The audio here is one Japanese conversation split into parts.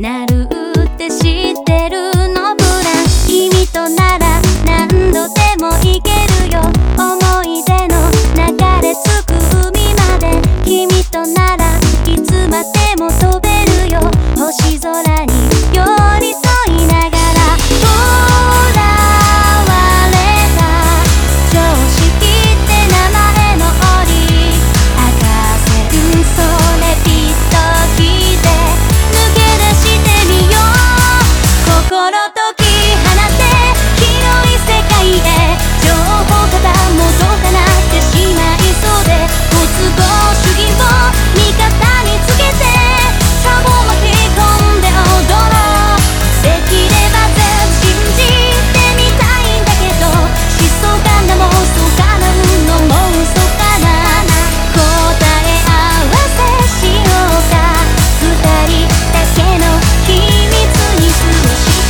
なるって知ってるのブラン。君となら何度でも行けるよ。思い出の流れ着く海まで。君とならいつまでも飛べるよ。星空に寄り添いながら。囚われた常識って名前の檻。赤線それピッと引いて抜け出してみよう。心解き放って広い世界へ。情報からもどかなってしまいそうで。ご都合主義を味方につけてさを巻き込んで踊ろう。できれば全部信じてみたいんだけど、疾走感が妄想かなうのも嘘かな。答え合わせしようか。二人だけの秘密に過ごして。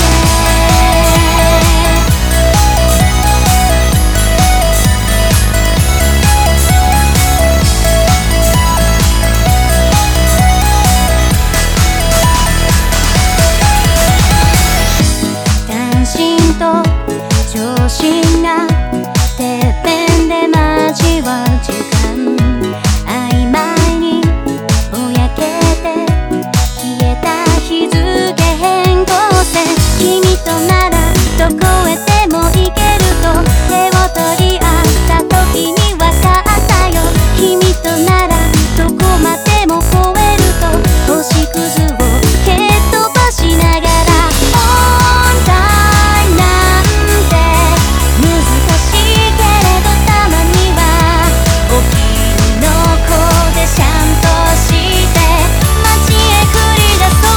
単身と長身がてっぺんで交わる時間。曖昧にぼやけて消えた日付変更線。君とならどこへでも行けると手を取り合った時に分かったよ。君とならどこまでも越えると星屑を蹴っ飛ばしながら。問題なんて難しいけれどたまにはお気にの子でシャンとして街へ繰り出そう。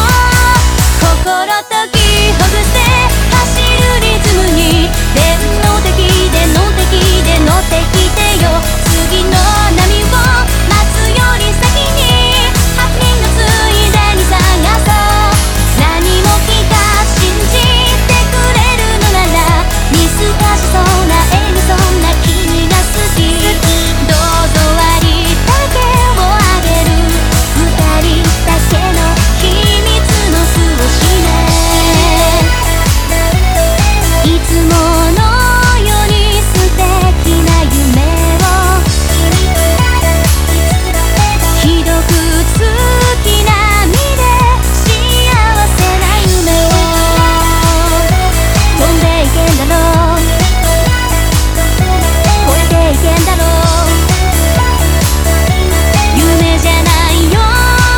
心解きほぐして走るリズムに。電の敵での敵で乗ってきてよ。次の波を待つより先にハプニングついでに探そう。何も気が信じてくれるのなら見透かしそうな笑みそんな君が好き。どうぞありだけをあげる。二人だけの秘密の過ごしね。いつものように素敵な夢をひどく好きな身で幸せな夢を飛んでいけんだろう。超えていけんだろう。夢じゃないよ。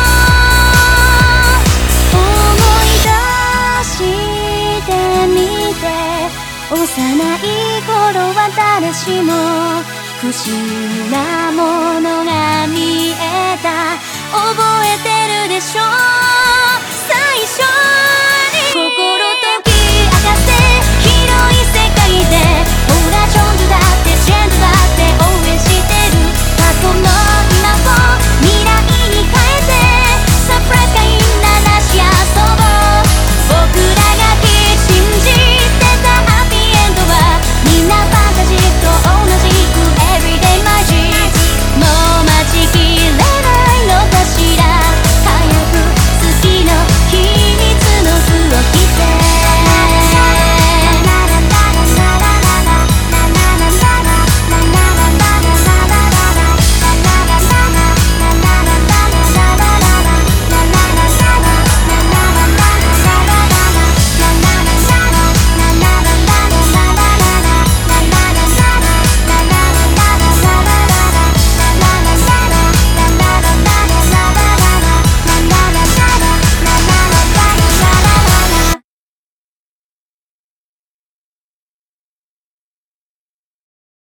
思い出してみて。幼い頃は誰しも不思議なものが見えた。覚えて